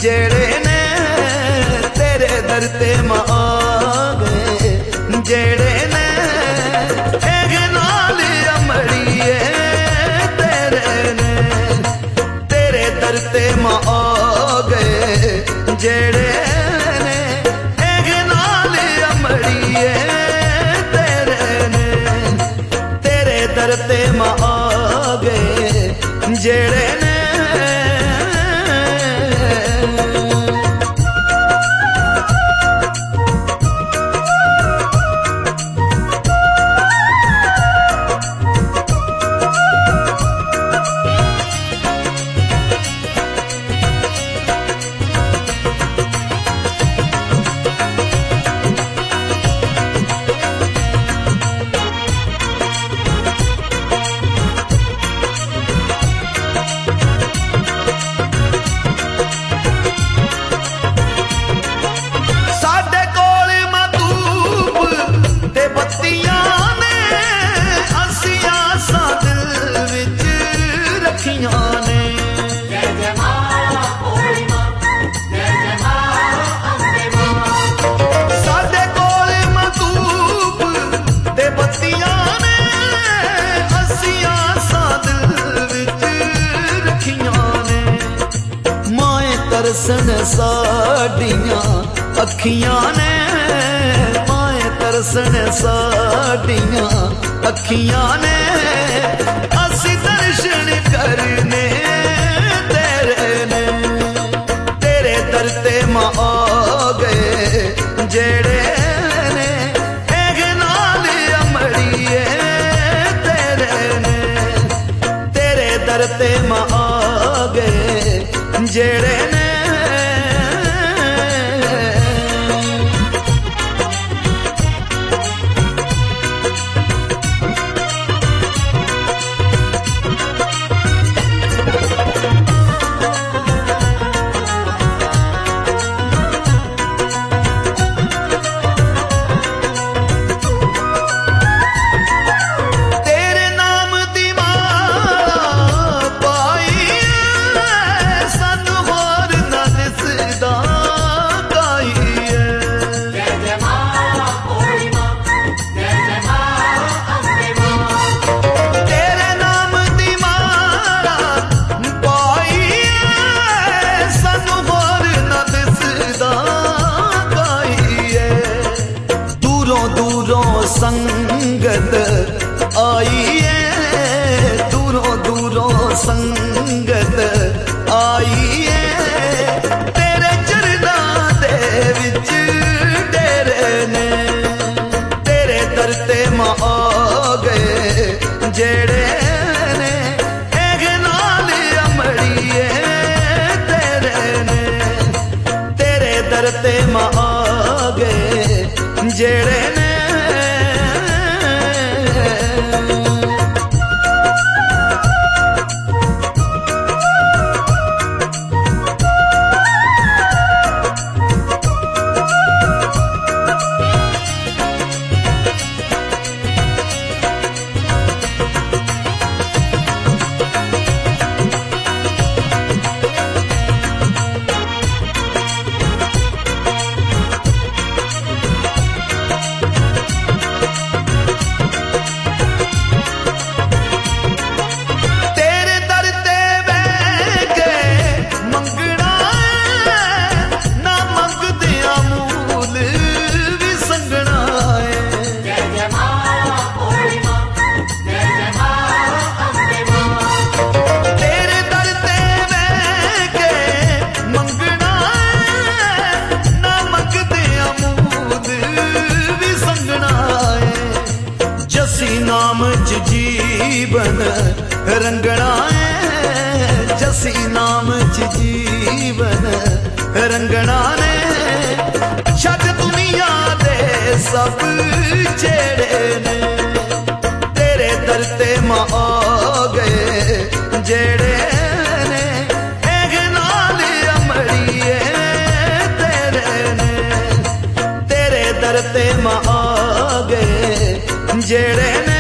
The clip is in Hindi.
जेड़े ने तेरे दर ते मां आ गए, जेड़े ने एक नाल अमड़िए तेरे ने तेरे दर ते मां आ गए, जेड़े ने एक नाल अमड़िए तेरे ने तेरे दर ते मां आ गए, जेड़े ने तरसन साड़ियां अखियां ने, माए तरसन साड़ियां अखियां ने, असी दर्शन करने तेरे ने तेरे दर ते मां आ गए, जेड़े ने एक नाल अमड़िए तेरे ने तेरे दर ते मां आ गए, जेड़े ने संगत आई है, दूरों दूरों संगत आई है, तेरे चरना दे विच डेरे ने तेरे दर ते मां आ गए, जेड़े ने एक नाल अमड़िए तेरे ने तेरे दर ते मां आ गए, जेड़े ने नाम च जीवन रंगना है, जसी नाम च जीवन रंगना ने, छड़ दुनिया दे सब जेड़े ने तेरे दर ते मां आ गए, जेड़े ने एक नाल अमड़िए तेरे ने तेरे दर ते मां आ गए, जेड़े ने